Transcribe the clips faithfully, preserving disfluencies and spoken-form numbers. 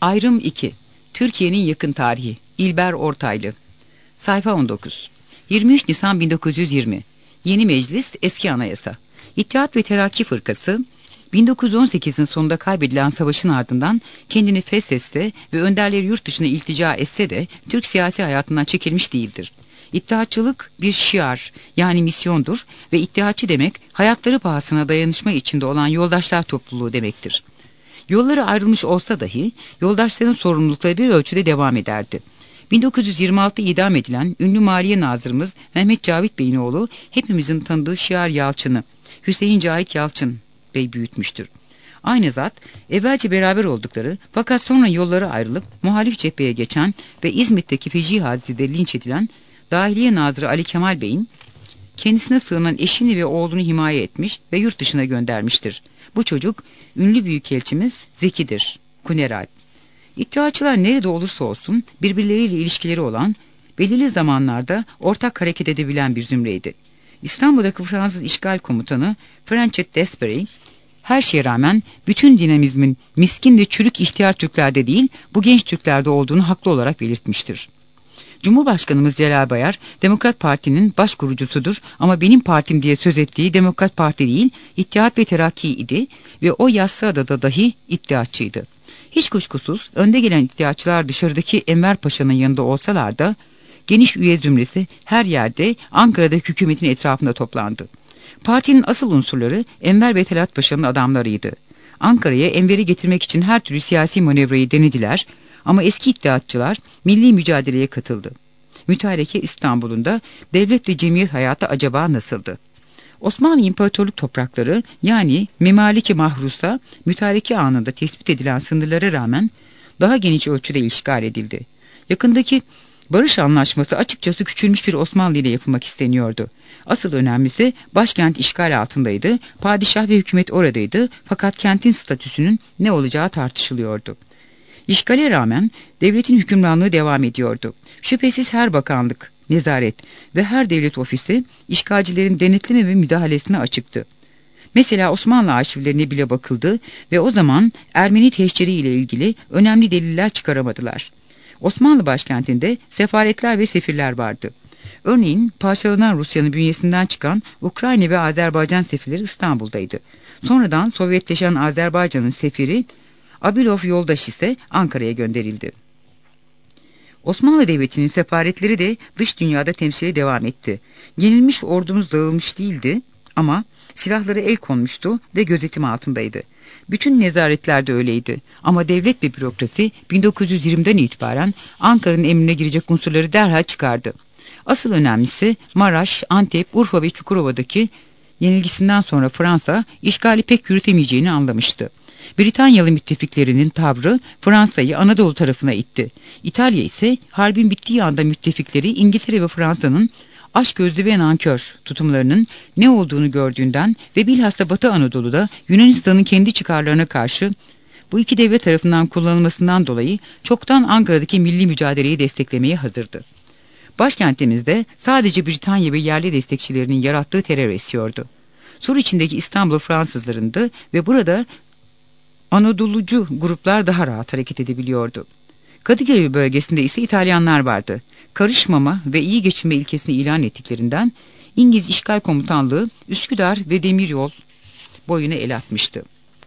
Ayrım iki. Türkiye'nin yakın tarihi. İlber Ortaylı. Sayfa on dokuz. yirmi üç Nisan bin dokuz yüz yirmi. Yeni meclis, eski anayasa. İttihat ve Terakki Fırkası, bin dokuz yüz on sekizin sonunda kaybedilen savaşın ardından kendini feshetse ve önderleri yurt dışına iltica etse de Türk siyasi hayatından çekilmiş değildir. İttihatçılık bir şiar, yani misyondur ve ittihatçı demek hayatları pahasına dayanışma içinde olan yoldaşlar topluluğu demektir. Yolları ayrılmış olsa dahi yoldaşların sorumlulukları bir ölçüde devam ederdi. bin dokuz yüz yirmi altı idam edilen ünlü Maliye Nazırımız Mehmet Cavit Bey'in oğlu hepimizin tanıdığı şiar Yalçın'ı Hüseyin Cahit Yalçın Bey büyütmüştür. Aynı zat evvelce beraber oldukları fakat sonra yolları ayrılıp muhalif cepheye geçen ve İzmit'teki feci hadisede linç edilen Dahiliye Nazırı Ali Kemal Bey'in kendisine sığınan eşini ve oğlunu himaye etmiş ve yurt dışına göndermiştir. Bu çocuk ünlü büyükelçimiz Zeki'dir. Kuneral. İttihatçılar nerede olursa olsun birbirleriyle ilişkileri olan, belirli zamanlarda ortak hareket edebilen bir zümreydi. İstanbul'daki Fransız işgal komutanı Franchet Desperey, her şeye rağmen bütün dinamizmin miskin ve çürük ihtiyar Türklerde değil, bu genç Türklerde olduğunu haklı olarak belirtmiştir. Cumhurbaşkanımız Celal Bayar, Demokrat Parti'nin baş kurucusudur ama benim partim diye söz ettiği Demokrat Parti değil, İttihat ve Terakki idi ve o Yassıada'da dahi iddiatçıydı. Hiç kuşkusuz önde gelen iddiatçılar dışarıdaki Enver Paşa'nın yanında olsalar da, geniş üye zümresi her yerde Ankara'da hükümetin etrafında toplandı. Partinin asıl unsurları Enver ve Talat Paşa'nın adamlarıydı. Ankara'ya Enver'i getirmek için her türlü siyasi manevrayı denediler ama eski iddiatçılar milli mücadeleye katıldı. Mütareke İstanbul'unda devlet ve cemiyet hayatı acaba nasıldı? Osmanlı İmparatorluk toprakları yani Memaliki Mahrus'a mütareke anında tespit edilen sınırlara rağmen daha geniş ölçüde işgal edildi. Yakındaki barış anlaşması açıkçası küçülmüş bir Osmanlı ile yapılmak isteniyordu. Asıl önemlisi başkent işgal altındaydı, padişah ve hükümet oradaydı fakat kentin statüsünün ne olacağı tartışılıyordu. İşgale rağmen devletin hükümranlığı devam ediyordu. Şüphesiz her bakanlık, nezaret ve her devlet ofisi işgalcilerin denetleme ve müdahalesine açıktı. Mesela Osmanlı arşivlerine bile bakıldı ve o zaman Ermeni teşhiri ile ilgili önemli deliller çıkaramadılar. Osmanlı başkentinde sefaretler ve sefirler vardı. Örneğin parçalanan Rusya'nın bünyesinden çıkan Ukrayna ve Azerbaycan sefirleri İstanbul'daydı. Sonradan Sovyetleşen Azerbaycan'ın sefiri Abilov Yoldaş ise Ankara'ya gönderildi. Osmanlı Devleti'nin sefaretleri de dış dünyada temsile devam etti. Yenilmiş ordumuz dağılmış değildi ama silahları el konmuştu ve gözetim altındaydı. Bütün nezaretler de öyleydi ama devlet ve bürokrasi bin dokuz yüz yirmiden itibaren Ankara'nın emrine girecek unsurları derhal çıkardı. Asıl önemlisi Maraş, Antep, Urfa ve Çukurova'daki yenilgisinden sonra Fransa işgali pek yürütemeyeceğini anlamıştı. Britanyalı müttefiklerinin tavrı Fransa'yı Anadolu tarafına itti. İtalya ise harbin bittiği anda müttefikleri İngiltere ve Fransa'nın açgözlü ve nankör tutumlarının ne olduğunu gördüğünden ve bilhassa Batı Anadolu'da Yunanistan'ın kendi çıkarlarına karşı bu iki devlet tarafından kullanılmasından dolayı çoktan Ankara'daki milli mücadeleyi desteklemeye hazırdı. Başkentimizde sadece Britanya ve yerli destekçilerinin yarattığı terör esiyordu. Sur içindeki İstanbul Fransızlarındı ve burada Anadolucu gruplar daha rahat hareket edebiliyordu. Kadıköy bölgesinde ise İtalyanlar vardı. Karışmama ve iyi geçinme ilkesini ilan ettiklerinden İngiliz İşgal Komutanlığı Üsküdar ve Demiryol boyuna el atmıştı.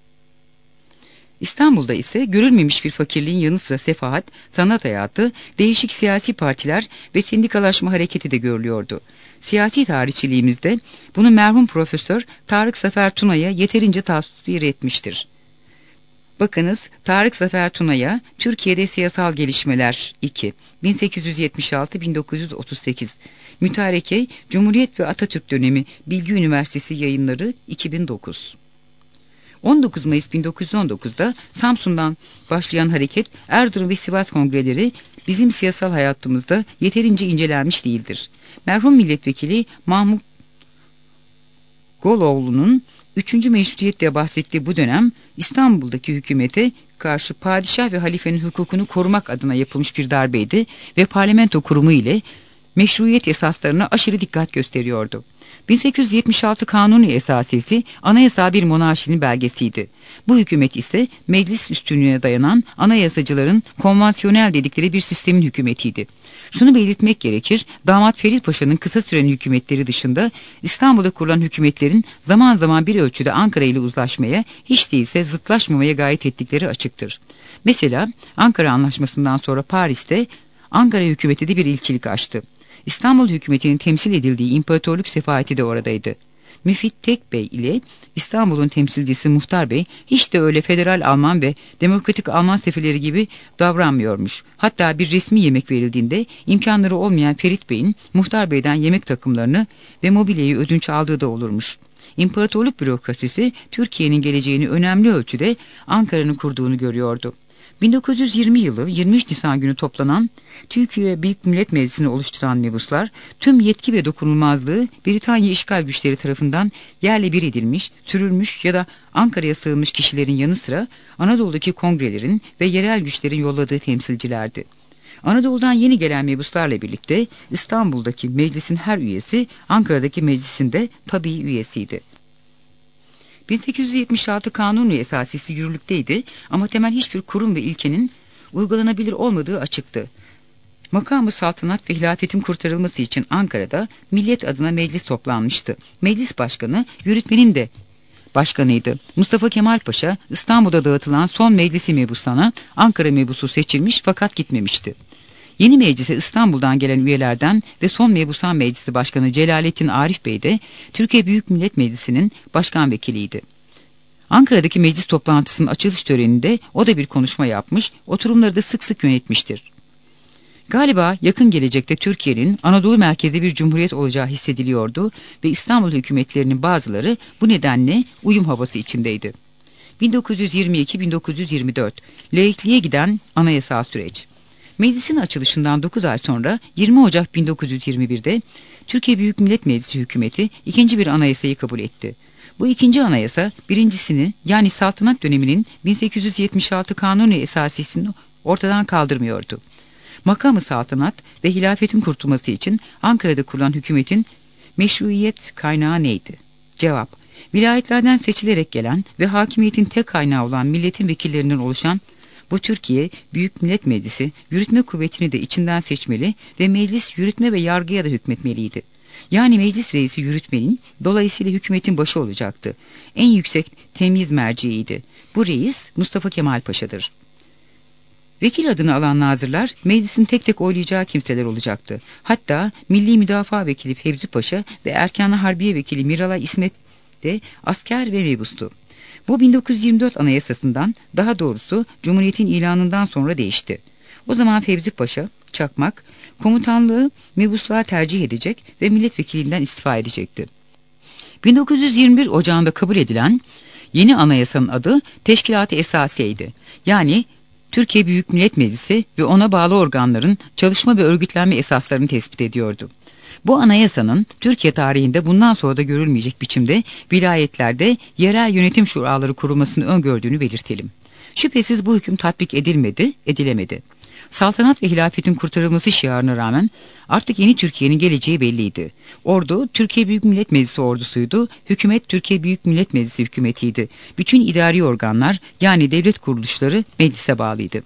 İstanbul'da ise görülmemiş bir fakirliğin yanı sıra sefahat, sanat hayatı, değişik siyasi partiler ve sendikalaşma hareketi de görülüyordu. Siyasi tarihçiliğimizde bunu merhum Profesör Tarık Zafer Tuna'ya yeterince tasvir etmiştir. Bakınız Tarık Zafer Tuna'ya Türkiye'de Siyasal Gelişmeler iki bin sekiz yüz yetmiş altı bin dokuz yüz otuz sekiz Mütareke Cumhuriyet ve Atatürk Dönemi Bilgi Üniversitesi Yayınları iki bin dokuz on dokuz Mayıs bin dokuz yüz on dokuzda Samsun'dan başlayan hareket Erzurum ve Sivas kongreleri bizim siyasal hayatımızda yeterince incelenmiş değildir. Merhum milletvekili Mahmut Goloğlu'nun üçüncü meşrutiyetle bahsettiği bu dönem İstanbul'daki hükümete karşı padişah ve halifenin hukukunu korumak adına yapılmış bir darbeydi ve parlamento kurumu ile meşruiyet esaslarına aşırı dikkat gösteriyordu. bin sekiz yüz yetmiş altı Kanuni Esasisi anayasal bir monarşinin belgesiydi. Bu hükümet ise meclis üstünlüğüne dayanan anayasacıların konvansiyonel dedikleri bir sistemin hükümetiydi. Şunu belirtmek gerekir, Damat Ferit Paşa'nın kısa süren hükümetleri dışında İstanbul'da kurulan hükümetlerin zaman zaman bir ölçüde Ankara ile uzlaşmaya, hiç değilse zıtlaşmamaya gayret ettikleri açıktır. Mesela Ankara Anlaşması'ndan sonra Paris'te Ankara hükümeti de bir ilçilik açtı. İstanbul hükümetinin temsil edildiği imparatorluk sefaheti de oradaydı. Müfit Tek Bey ile İstanbul'un temsilcisi Muhtar Bey hiç de öyle federal Alman ve demokratik Alman seferleri gibi davranmıyormuş. Hatta bir resmi yemek verildiğinde imkanları olmayan Ferit Bey'in Muhtar Bey'den yemek takımlarını ve mobilyayı ödünç aldığı da olurmuş. İmparatorluk bürokrasisi Türkiye'nin geleceğini önemli ölçüde Ankara'nın kurduğunu görüyordu. bin dokuz yüz yirmi yılı yirmi üç Nisan günü toplanan Türkiye Büyük Millet Meclisi'ni oluşturan mebuslar tüm yetki ve dokunulmazlığı Britanya işgal güçleri tarafından yerle bir edilmiş, sürülmüş ya da Ankara'ya sığınmış kişilerin yanı sıra Anadolu'daki kongrelerin ve yerel güçlerin yolladığı temsilcilerdi. Anadolu'dan yeni gelen mebuslarla birlikte İstanbul'daki meclisin her üyesi Ankara'daki meclisin de tabii üyesiydi. bin sekiz yüz yetmiş altı Kanuni Esasisi yürürlükteydi ama temel hiçbir kurum ve ilkenin uygulanabilir olmadığı açıktı. Makamı saltanat ve hilafetin kurtarılması için Ankara'da millet adına meclis toplanmıştı. Meclis başkanı yürütmenin de başkanıydı. Mustafa Kemal Paşa İstanbul'da dağıtılan son meclisi mebusana Ankara mebusu seçilmiş fakat gitmemişti. Yeni meclise İstanbul'dan gelen üyelerden ve son mebusan meclisi başkanı Celalettin Arif Bey de Türkiye Büyük Millet Meclisi'nin başkan vekiliydi. Ankara'daki meclis toplantısının açılış töreninde o da bir konuşma yapmış, oturumları da sık sık yönetmiştir. Galiba yakın gelecekte Türkiye'nin Anadolu merkezli bir cumhuriyet olacağı hissediliyordu ve İstanbul hükümetlerinin bazıları bu nedenle uyum havası içindeydi. bin dokuz yüz yirmi iki bin dokuz yüz yirmi dört laikliğe giden anayasal süreç. Meclisin açılışından dokuz ay sonra yirmi Ocak bin dokuz yüz yirmi bir'de Türkiye Büyük Millet Meclisi hükümeti ikinci bir anayasayı kabul etti. Bu ikinci anayasa birincisini yani saltanat döneminin bin sekiz yüz yetmiş altı Kanuni Esasisi'ni ortadan kaldırmıyordu. Makamı saltanat ve hilafetin kurtulması için Ankara'da kurulan hükümetin meşruiyet kaynağı neydi? Cevap: vilayetlerden seçilerek gelen ve hakimiyetin tek kaynağı olan milletin vekillerinden oluşan bu Türkiye Büyük Millet Meclisi yürütme kuvvetini de içinden seçmeli ve meclis yürütme ve yargıya da hükmetmeliydi. Yani meclis reisi yürütmenin, dolayısıyla hükümetin başı olacaktı. En yüksek temyiz merciiydi. Bu reis Mustafa Kemal Paşa'dır. Vekil adını alan nazırlar meclisin tek tek oylayacağı kimseler olacaktı. Hatta Milli Müdafaa Vekili Fevzi Paşa ve Erkan-ı Harbiye Vekili Miralay İsmet de asker ve mebustu. Bu bin dokuz yüz yirmi dört Anayasası'ndan, daha doğrusu Cumhuriyet'in ilanından sonra değişti. O zaman Fevzi Paşa, Çakmak, komutanlığı mebusluğa tercih edecek ve milletvekilinden istifa edecekti. bin dokuz yüz yirmi bir Ocağı'nda kabul edilen yeni anayasanın adı Teşkilat-ı Esasiye'ydi. Yani Türkiye Büyük Millet Meclisi ve ona bağlı organların çalışma ve örgütlenme esaslarını tespit ediyordu. Bu anayasanın Türkiye tarihinde bundan sonra da görülmeyecek biçimde vilayetlerde yerel yönetim şuraları kurulmasını öngördüğünü belirtelim. Şüphesiz bu hüküm tatbik edilmedi, edilemedi. Saltanat ve hilafetin kurtarılması şiarına rağmen artık yeni Türkiye'nin geleceği belliydi. Ordu Türkiye Büyük Millet Meclisi ordusuydu, hükümet Türkiye Büyük Millet Meclisi hükümetiydi. Bütün idari organlar yani devlet kuruluşları meclise bağlıydı.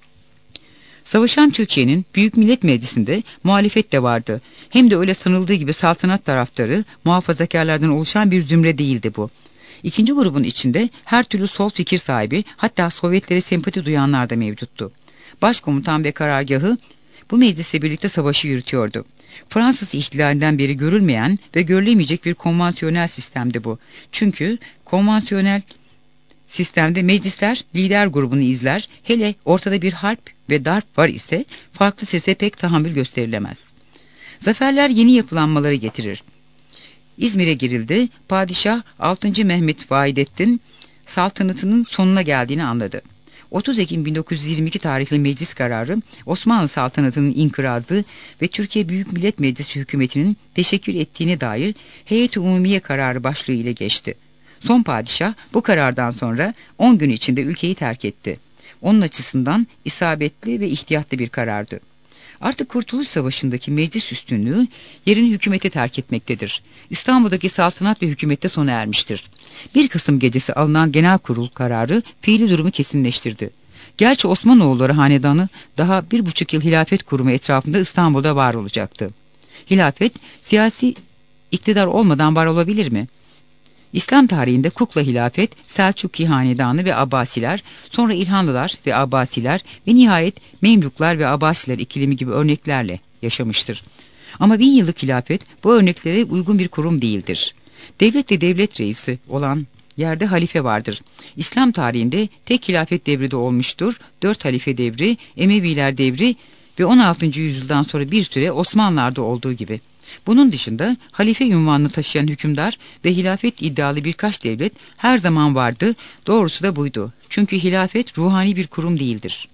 Savaşan Türkiye'nin Büyük Millet Meclisi'nde muhalefet de vardı. Hem de öyle sanıldığı gibi saltanat taraftarı, muhafazakarlardan oluşan bir zümre değildi bu. İkinci grubun içinde her türlü sol fikir sahibi, hatta Sovyetlere sempati duyanlar da mevcuttu. Başkomutan ve karargahı bu meclisle birlikte savaşı yürütüyordu. Fransız ihtilalinden beri görülmeyen ve görülemeyecek bir konvansiyonel sistemdi bu. Çünkü konvansiyonel sistemde meclisler lider grubunu izler, hele ortada bir harp ve darp var ise farklı sese pek tahammül gösterilemez. Zaferler yeni yapılanmaları getirir. İzmir'e girildi, padişah altıncı Mehmet Vahidettin saltanatının sonuna geldiğini anladı. otuz Ekim bin dokuz yüz yirmi iki tarihli meclis kararı Osmanlı saltanatının inkırazı ve Türkiye Büyük Millet Meclisi hükümetinin teşekkür ettiğine dair Heyet-i Umumiye kararı başlığı ile geçti. Son padişah bu karardan sonra on gün içinde ülkeyi terk etti. Onun açısından isabetli ve ihtiyatlı bir karardı. Artık Kurtuluş Savaşı'ndaki meclis üstünlüğü yerini hükümete terk etmektedir. İstanbul'daki saltanat ve hükümette sona ermiştir. bir Kasım gecesi alınan genel kurul kararı fiili durumu kesinleştirdi. Gerçi Osmanoğulları hanedanı daha bir buçuk yıl hilafet kurumu etrafında İstanbul'da var olacaktı. Hilafet siyasi iktidar olmadan var olabilir mi? İslam tarihinde kukla hilafet, Selçuklu hanedanı ve Abbasiler, sonra İlhanlılar ve Abbasiler ve nihayet Memluklar ve Abbasiler ikilemi gibi örneklerle yaşamıştır. Ama bin yıllık hilafet bu örneklere uygun bir kurum değildir. Devlet ve devlet reisi olan yerde halife vardır. İslam tarihinde tek hilafet devri de olmuştur. Dört halife devri, Emeviler devri ve on altıncı yüzyıldan sonra bir süre Osmanlılar'da olduğu gibi. Bunun dışında halife unvanını taşıyan hükümdar ve hilafet iddialı birkaç devlet her zaman vardı. Doğrusu da buydu. Çünkü hilafet ruhani bir kurum değildir.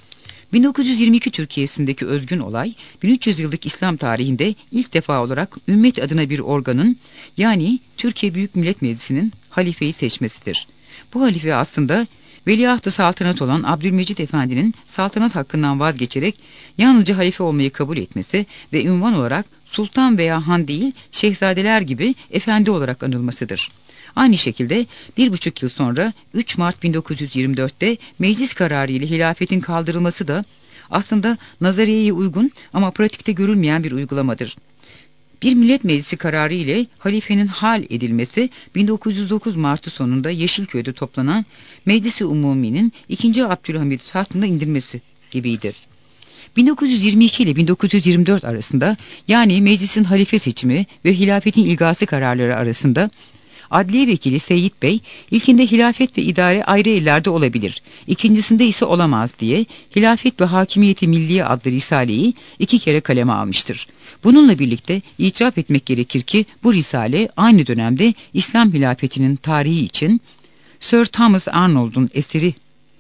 bin dokuz yüz yirmi iki Türkiye'sindeki özgün olay, bin üç yüz yıllık İslam tarihinde ilk defa olarak ümmet adına bir organın, yani Türkiye Büyük Millet Meclisi'nin halifeyi seçmesidir. Bu halife aslında veliaht-ı saltanat olan Abdülmecit Efendi'nin saltanat hakkından vazgeçerek yalnızca halife olmayı kabul etmesi ve ünvan olarak sultan veya han değil, şehzadeler gibi efendi olarak anılmasıdır. Aynı şekilde bir buçuk yıl sonra üç Mart bin dokuz yüz yirmi dört'te meclis kararı ile hilafetin kaldırılması da aslında nazariyeye uygun ama pratikte görülmeyen bir uygulamadır. Bir millet meclisi kararı ile halifenin hal edilmesi bin dokuz yüz dokuz Mart'ı sonunda Yeşilköy'de toplanan Meclis-i Umumi'nin ikinci Abdülhamid tahtına indirmesi gibiydi. bin dokuz yüz yirmi iki ile bin dokuz yüz yirmi dört arasında, yani meclisin halife seçimi ve hilafetin ilgası kararları arasında Adliye Vekili Seyit Bey, ilkinde hilafet ve idare ayrı ellerde olabilir, ikincisinde ise olamaz diye Hilafet ve Hakimiyeti Milliye adlı risaleyi iki kere kaleme almıştır. Bununla birlikte itiraf etmek gerekir ki bu risale aynı dönemde İslam hilafetinin tarihi için Sir Thomas Arnold'un eseri.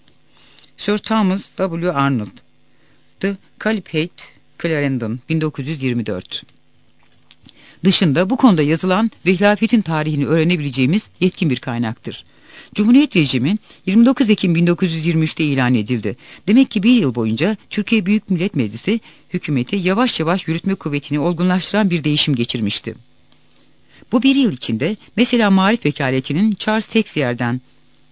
Sir Thomas W. Arnold, The Caliphate Clarendon, bin dokuz yüz yirmi dört. Dışında bu konuda yazılan ve hilafetin tarihini öğrenebileceğimiz yetkin bir kaynaktır. Cumhuriyet rejimi yirmi dokuz Ekim bin dokuz yüz yirmi üç'te ilan edildi. Demek ki bir yıl boyunca Türkiye Büyük Millet Meclisi hükümeti yavaş yavaş yürütme kuvvetini olgunlaştıran bir değişim geçirmişti. Bu bir yıl içinde mesela Maarif Vekaletinin Charles Texier'den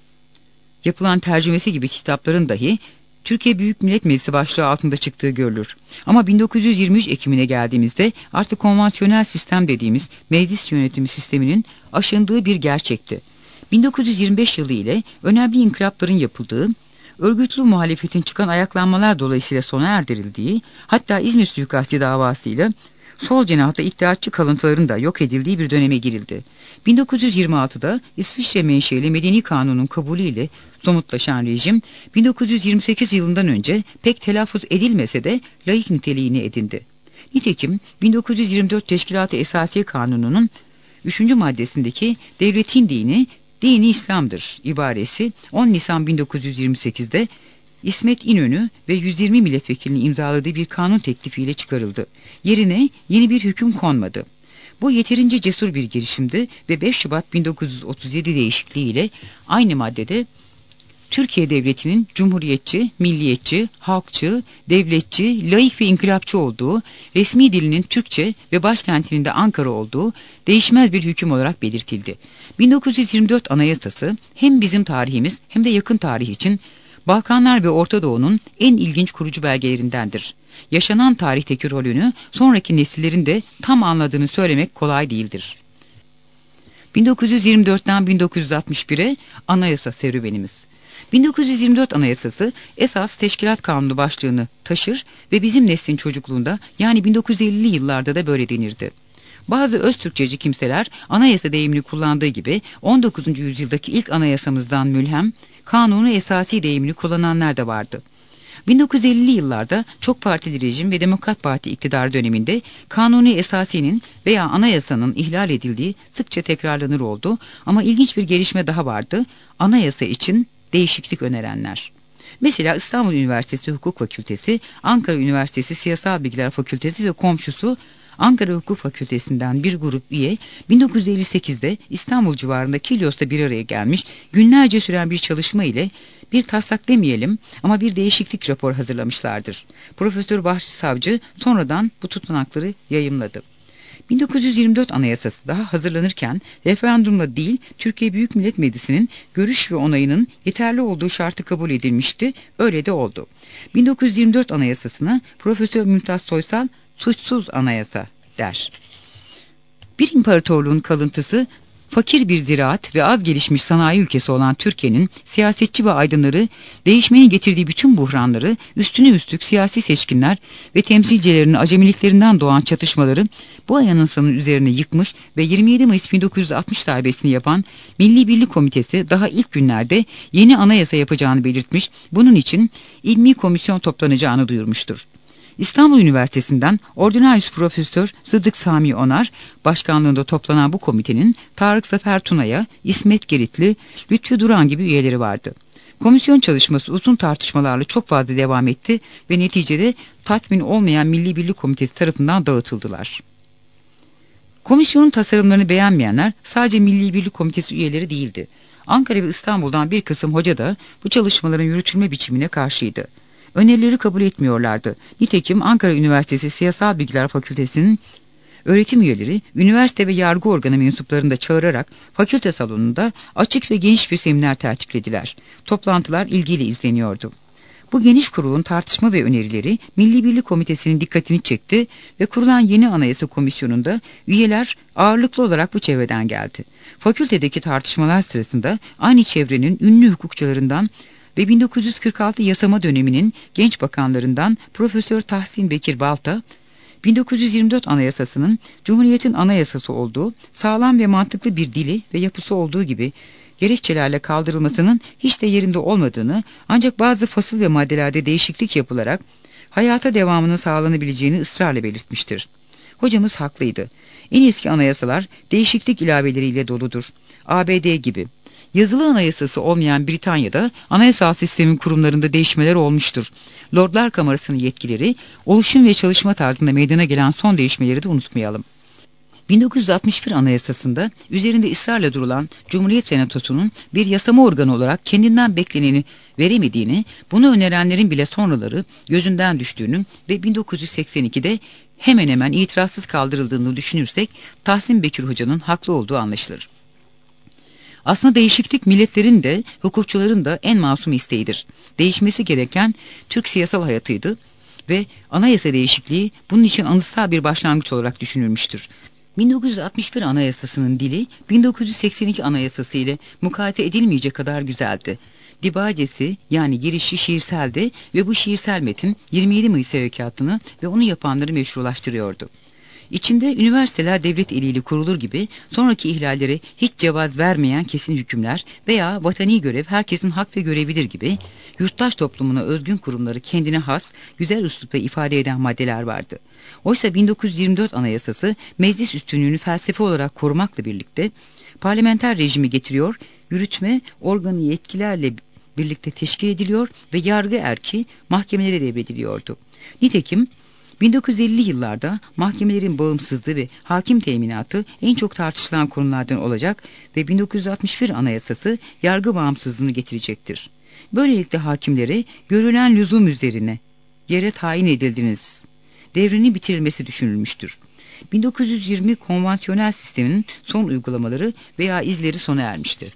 yapılan tercümesi gibi kitapların dahi Türkiye Büyük Millet Meclisi başlığı altında çıktığı görülür. Ama bin dokuz yüz yirmi üç Ekim'ine geldiğimizde artık konvansiyonel sistem dediğimiz meclis yönetimi sisteminin aşındığı bir gerçekti. bin dokuz yüz yirmi beş yılı ile önemli inkılapların yapıldığı, örgütlü muhalefetin çıkan ayaklanmalar dolayısıyla sona erdirildiği, hatta İzmir suikastı davasıyla sol cenahta iddiatçı kalıntıların da yok edildiği bir döneme girildi. bin dokuz yüz yirmi altı'da İsviçre menşeli Medeni Kanun'un kabulüyle somutlaşan rejim, bin dokuz yüz yirmi sekiz yılından önce pek telaffuz edilmese de laik niteliğini edindi. Nitekim bin dokuz yüz yirmi dört Teşkilat-ı Esasiye Kanunu'nun üçüncü maddesindeki devletin dini, dini İslam'dır ibaresi on Nisan bin dokuz yüz yirmi sekiz'de İsmet İnönü ve yüz yirmi milletvekilinin imzaladığı bir kanun teklifiyle çıkarıldı. Yerine yeni bir hüküm konmadı. Bu yeterince cesur bir girişimdi ve beş Şubat bin dokuz yüz otuz yedi değişikliğiyle aynı maddede Türkiye Devleti'nin cumhuriyetçi, milliyetçi, halkçı, devletçi, laik ve inkılapçı olduğu, resmi dilinin Türkçe ve başkentinin de Ankara olduğu değişmez bir hüküm olarak belirtildi. bin dokuz yüz yirmi dört Anayasası hem bizim tarihimiz hem de yakın tarih için Balkanlar ve Orta Doğu'nun en ilginç kurucu belgelerindendir. Yaşanan tarihteki rolünü sonraki nesillerin de tam anladığını söylemek kolay değildir. bin dokuz yüz yirmi dört'ten bin dokuz yüz altmış bir'e Anayasa serüvenimiz. bin dokuz yüz yirmi dört Anayasası esas Teşkilat Kanunu başlığını taşır ve bizim neslin çocukluğunda, yani bin dokuz yüz ellili yıllarda da böyle denirdi. Bazı Öztürkçeci kimseler anayasa deyimini kullandığı gibi on dokuzuncu yüzyıldaki ilk anayasamızdan mülhem kanunu esasi deyimini kullananlar da vardı. bin dokuz yüz ellili yıllarda çok partili rejim ve Demokrat Parti iktidar döneminde kanuni esasinin veya anayasanın ihlal edildiği sıkça tekrarlanır oldu, ama ilginç bir gelişme daha vardı: anayasa için değişiklik önerenler. Mesela İstanbul Üniversitesi Hukuk Fakültesi, Ankara Üniversitesi Siyasal Bilgiler Fakültesi ve komşusu Ankara Hukuk Fakültesinden bir grup üye bin dokuz yüz elli sekizde İstanbul civarında Kilyos'ta bir araya gelmiş, günlerce süren bir çalışma ile bir taslak demeyelim ama bir değişiklik raporu hazırlamışlardır. Profesör Bahri Savcı sonradan bu tutanakları yayımladı. bin dokuz yüz yirmi dört Anayasası daha hazırlanırken referandumla değil, Türkiye Büyük Millet Meclisi'nin görüş ve onayının yeterli olduğu şartı kabul edilmişti. Öyle de oldu. bin dokuz yüz yirmi dört Anayasası'na Profesör Mümtaz Soysal suçsuz anayasa der. Bir imparatorluğun kalıntısı, fakir bir ziraat ve az gelişmiş sanayi ülkesi olan Türkiye'nin siyasetçi ve aydınları değişmenin getirdiği bütün buhranları, üstüne üstlük siyasi seçkinler ve temsilcilerinin acemiliklerinden doğan çatışmaları bu anayasa'nın üzerine yıkmış ve yirmi yedi Mayıs bin dokuz yüz altmış darbesini yapan Milli Birlik Komitesi daha ilk günlerde yeni anayasa yapacağını belirtmiş, bunun için ilmi komisyon toplanacağını duyurmuştur. İstanbul Üniversitesi'nden Ordinarius Profesör Sıddık Sami Onar başkanlığında toplanan bu komitenin Tarık Zafer Tuna'ya, İsmet Geritli, Lütfü Duran gibi üyeleri vardı. Komisyon çalışması uzun tartışmalarla çok fazla devam etti ve neticede tatmin olmayan Milli Birlik Komitesi tarafından dağıtıldılar. Komisyonun tasarımlarını beğenmeyenler sadece Milli Birlik Komitesi üyeleri değildi. Ankara ve İstanbul'dan bir kısım hoca da bu çalışmaların yürütülme biçimine karşıydı. Önerileri kabul etmiyorlardı. Nitekim Ankara Üniversitesi Siyasal Bilgiler Fakültesi'nin öğretim üyeleri, üniversite ve yargı organı mensuplarını da çağırarak fakülte salonunda açık ve geniş bir seminer tertiplediler. Toplantılar ilgiyle izleniyordu. Bu geniş kurulun tartışma ve önerileri Milli Birlik Komitesi'nin dikkatini çekti ve kurulan yeni Anayasa Komisyonu'nda üyeler ağırlıklı olarak bu çevreden geldi. Fakültedeki tartışmalar sırasında aynı çevrenin ünlü hukukçularından ve bin dokuz yüz kırk altı yasama döneminin genç bakanlarından Profesör Tahsin Bekir Balta, bin dokuz yüz yirmi dört Anayasası'nın Cumhuriyet'in anayasası olduğu, sağlam ve mantıklı bir dili ve yapısı olduğu gibi gerekçelerle kaldırılmasının hiç de yerinde olmadığını, ancak bazı fasıl ve maddelerde değişiklik yapılarak hayata devamının sağlanabileceğini ısrarla belirtmiştir. Hocamız haklıydı. En eski anayasalar değişiklik ilaveleriyle doludur. A B D gibi. Yazılı anayasası olmayan Britanya'da anayasal sistemin kurumlarında değişmeler olmuştur. Lordlar Kamerası'nın yetkileri, oluşum ve çalışma tarzında meydana gelen son değişmeleri de unutmayalım. bin dokuz yüz altmış bir Anayasası'nda üzerinde ısrarla durulan Cumhuriyet Senatosu'nun bir yasama organı olarak kendinden bekleneni veremediğini, bunu önerenlerin bile sonraları gözünden düştüğünü ve bin dokuz yüz seksen ikide hemen hemen itirazsız kaldırıldığını düşünürsek Tahsin Bekir Hoca'nın haklı olduğu anlaşılır. Aslında değişiklik milletlerin de hukukçuların da en masum isteğidir. Değişmesi gereken Türk siyasal hayatıydı ve anayasa değişikliği bunun için anıtsal bir başlangıç olarak düşünülmüştür. bin dokuz yüz altmış bir Anayasası'nın dili bin dokuz yüz seksen iki Anayasası ile mukayese edilmeyecek kadar güzeldi. Dibacesi yani girişi şiirseldi ve bu şiirsel metin yirmi yedi Mayıs harekatını ve onu yapanları meşrulaştırıyordu. İçinde üniversiteler devlet eliyle kurulur gibi sonraki ihlallere hiç cevaz vermeyen kesin hükümler veya vatani görev herkesin hak ve görevidir gibi yurttaş toplumuna özgün kurumları kendine has, güzel üslupla ifade eden maddeler vardı. Oysa bin dokuz yüz yirmi dört Anayasası meclis üstünlüğünü felsefe olarak korumakla birlikte parlamenter rejimi getiriyor, yürütme organı yetkilerle birlikte teşkil ediliyor ve yargı erki mahkemelere devrediliyordu. Nitekim bin dokuz yüz elli yıllarda mahkemelerin bağımsızlığı ve hakim teminatı en çok tartışılan konulardan olacak ve bin dokuz yüz altmış bir Anayasası yargı bağımsızlığını getirecektir. Böylelikle hakimlere görülen lüzum üzerine yere tayin edildiniz devrinin bitirilmesi düşünülmüştür. bin dokuz yüz yirmi konvansiyonel sistemin son uygulamaları veya izleri sona ermiştir.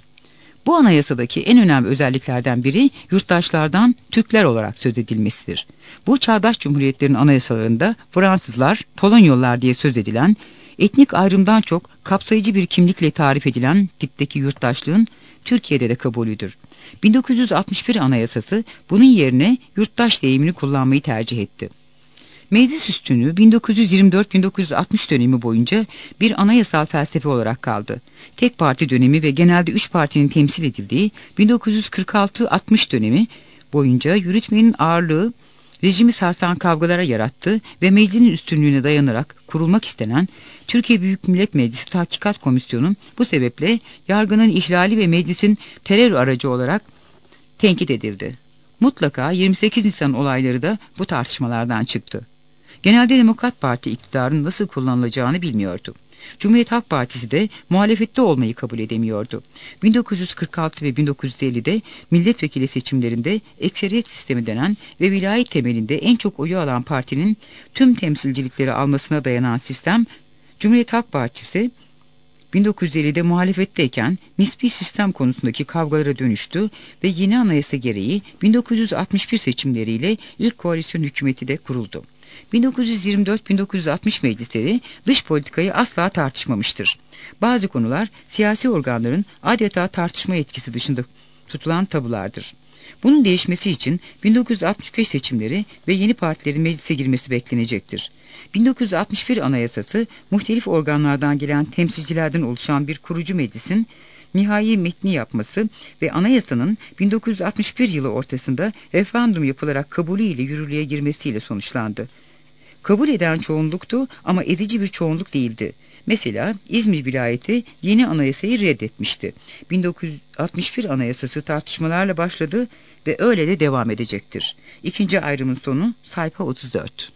Bu anayasadaki en önemli özelliklerden biri yurttaşlardan Türkler olarak söz edilmesidir. Bu çağdaş cumhuriyetlerin anayasalarında Fransızlar, Polonyalılar diye söz edilen, etnik ayrımdan çok kapsayıcı bir kimlikle tarif edilen tipteki yurttaşlığın Türkiye'de de kabulüdür. bin dokuz yüz altmış bir Anayasası bunun yerine yurttaş deyimini kullanmayı tercih etti. Meclis üstünlüğü bin dokuz yüz yirmi dört bin dokuz yüz altmış dönemi boyunca bir anayasal felsefe olarak kaldı. Tek parti dönemi ve genelde üç partinin temsil edildiği bin dokuz yüz kırk altı altmış dönemi boyunca yürütmenin ağırlığı rejimi sarsan kavgalara yarattı ve meclisin üstünlüğüne dayanarak kurulmak istenen Türkiye Büyük Millet Meclisi Tahkikat Komisyonu bu sebeple yargının ihlali ve meclisin terör aracı olarak tenkit edildi. Mutlaka yirmi sekiz Nisan olayları da bu tartışmalardan çıktı. Genelde Demokrat Parti iktidarın nasıl kullanılacağını bilmiyordu. Cumhuriyet Halk Partisi de muhalefette olmayı kabul edemiyordu. bin dokuz yüz kırk altı ve bin dokuz yüz ellide milletvekili seçimlerinde ekseriyet sistemi denen ve vilayet temelinde en çok oyu alan partinin tüm temsilcilikleri almasına dayanan sistem, Cumhuriyet Halk Partisi bin dokuz yüz ellide muhalefetteyken nispi sistem konusundaki kavgalara dönüştü ve yeni anayasa gereği bin dokuz yüz altmış bir seçimleriyle ilk koalisyon hükümeti de kuruldu. bin dokuz yüz yirmi dört bin dokuz yüz altmış meclisleri dış politikayı asla tartışmamıştır. Bazı konular siyasi organların adeta tartışma yetkisi dışında tutulan tabulardır. Bunun değişmesi için bin dokuz yüz altmış beş seçimleri ve yeni partilerin meclise girmesi beklenecektir. bin dokuz yüz altmış bir Anayasası muhtelif organlardan gelen temsilcilerden oluşan bir kurucu meclisin nihai metni yapması ve anayasanın bin dokuz yüz altmış bir yılı ortasında referandum yapılarak kabulü ile yürürlüğe girmesiyle sonuçlandı. Kabul eden çoğunluktu ama edici bir çoğunluk değildi. Mesela İzmir vilayeti yeni anayasayı reddetmişti. bin dokuz yüz altmış bir Anayasası tartışmalarla başladı ve öyle de devam edecektir. İkinci ayrımın sonu sayfa otuz dört.